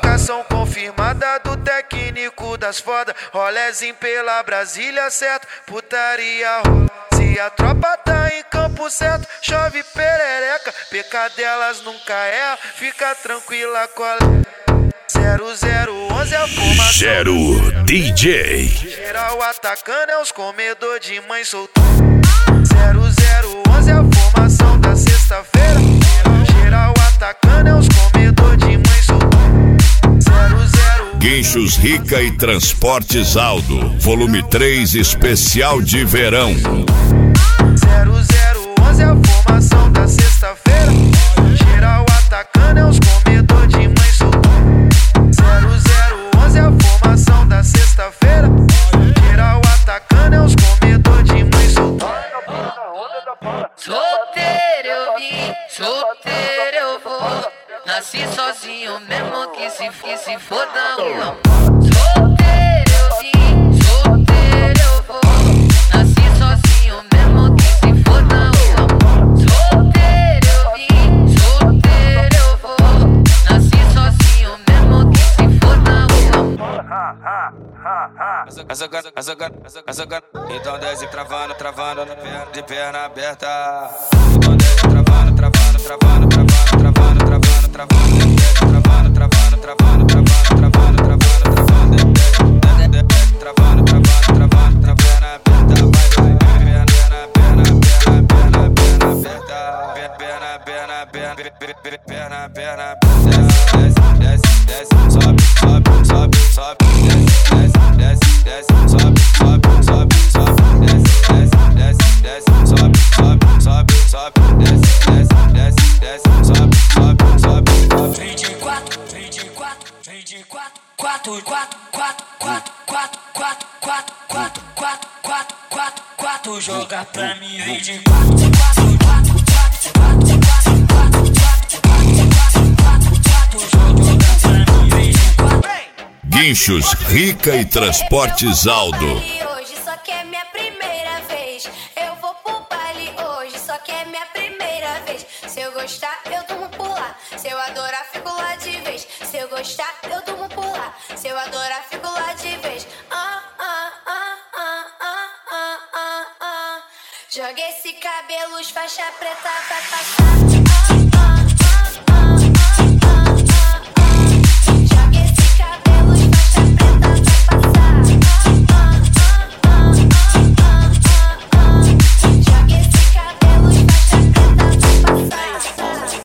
Marcação confirmada do técnico das foda. Rolezinho pela Brasília, certo? Putaria rola. Se a tropa tá em campo certo, chove perereca. Pecadelas nunca erra, fica tranquila, colega. 0011 é a formação. Gero DJ. Geral atacando é os comedor de mãe soltou. 0011 é a formação da sexta-feira. Geral atacando é os comedor de mãe soltou. 0011 Guinchos Rica e Transportes Aldo, volume 3, especial de verão. 0011 é a formação da sexta-feira. Geral atacando é os comedor de mãe soltou. 0011 é a formação da sexta-feira. Geral atacando é os comedor de mãe soltou. Solteiro eu vim, solteiro eu vou. Nasci sozinho mesmo que se foda o amor. Solteiro eu vim, solteiro eu vou. Nasci sozinho mesmo que se foda o amor. Solteiro eu vim, solteiro eu vou. Nasci sozinho mesmo que se foda o amor. Então desce travando, de perna aberta. Então desce travando, travando, travando, travando, travando, travando, travando, travando, travando, travando, travando, travando, travando, travando, perna aberta, vai, perna aberta, desce, desce, sobe, sobe, sobe, sobe, desce, desce, sobe, sobe, sobe, sobe, desce, desce, desce, sobe, sobe, sobe, sobe, desce, desce, desce, sobe, sobe, sobe. 24, 24, 24, 4, 4, 4, 4, 4, 4, 4, 4, 4, 4, 4, 4, joga pra mim, 24, 4, 4, 4, 4, 4, 4, joga pra mim, 24. Guinchos Rica e Transportes Aldo. Hoje só que é minha primeira vez. Eu vou pro baile hoje, só que é minha primeira vez. Se eu gostar, eu durmo por lá. Se eu adorar, fico lá de vez. Se eu gostar, eu durmo por lá. Se eu adorar, fico lá de vez. Joga esse cabelo, faixa preta, vai passar.